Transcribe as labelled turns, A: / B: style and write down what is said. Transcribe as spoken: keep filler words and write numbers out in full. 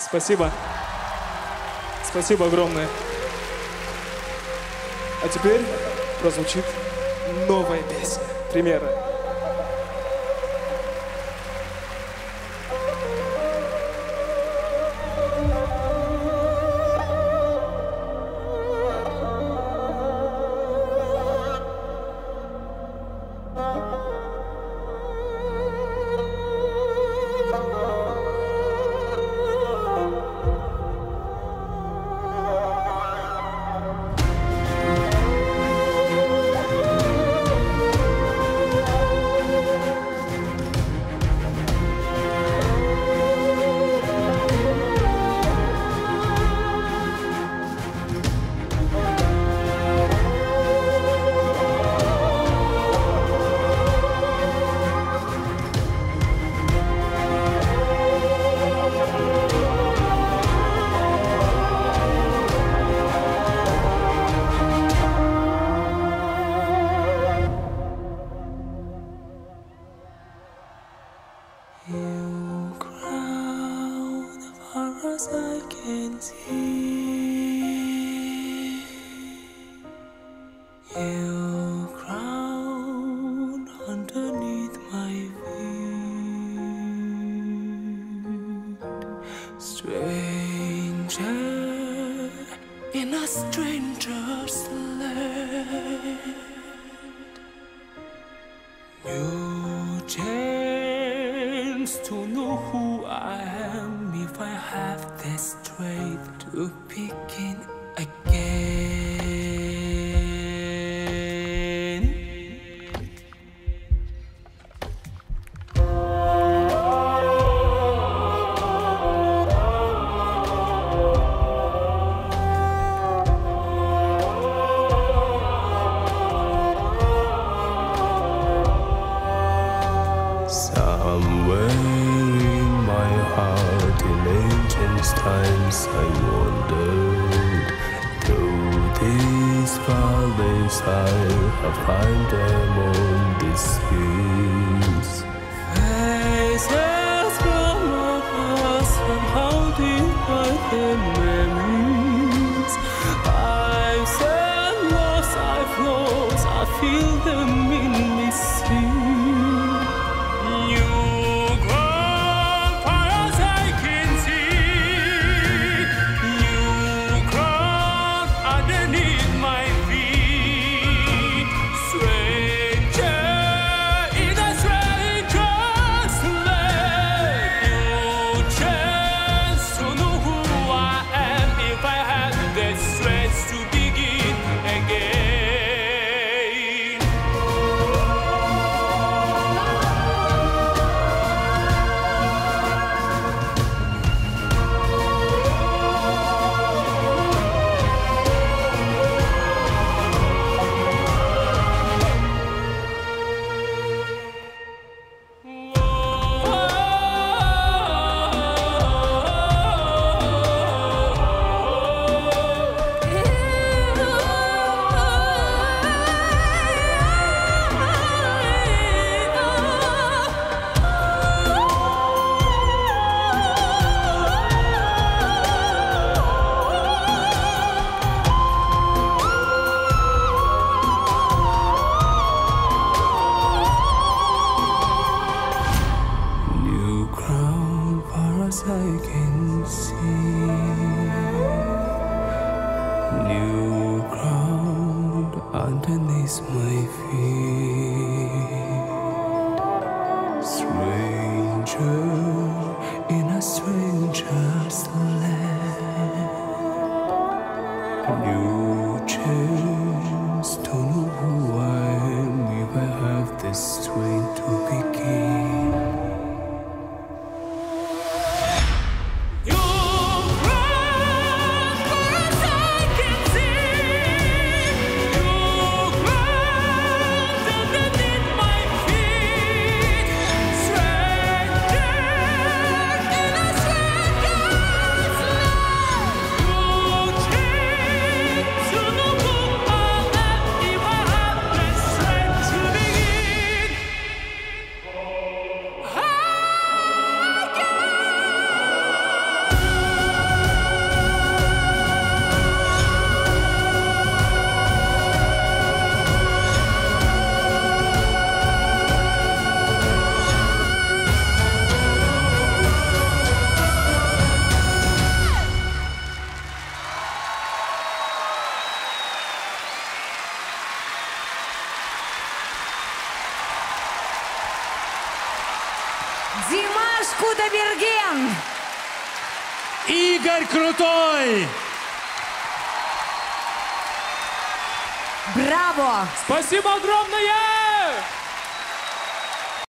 A: Спасибо. Спасибо огромное. А теперь прозвучит новая песня. Примера.
B: You crown far as I can see. You crown underneath my feet. Stranger in a stranger's land. You chance to know who I am if I have the strength to begin again. Somewhere in my heart, in ancient times, I wandered through these valleys. I have found them on these hills. Faces from my past, somehow divide the memories. I've said lost, I've lost, I feel them in me sleep. I can see new ground underneath my feet. Stranger in a stranger's land. New chance to know who I am if I have the strength to begin.
C: To know who Димаш Кудайберген.
D: Игорь Крутой.
C: Браво!
A: Спасибо огромное!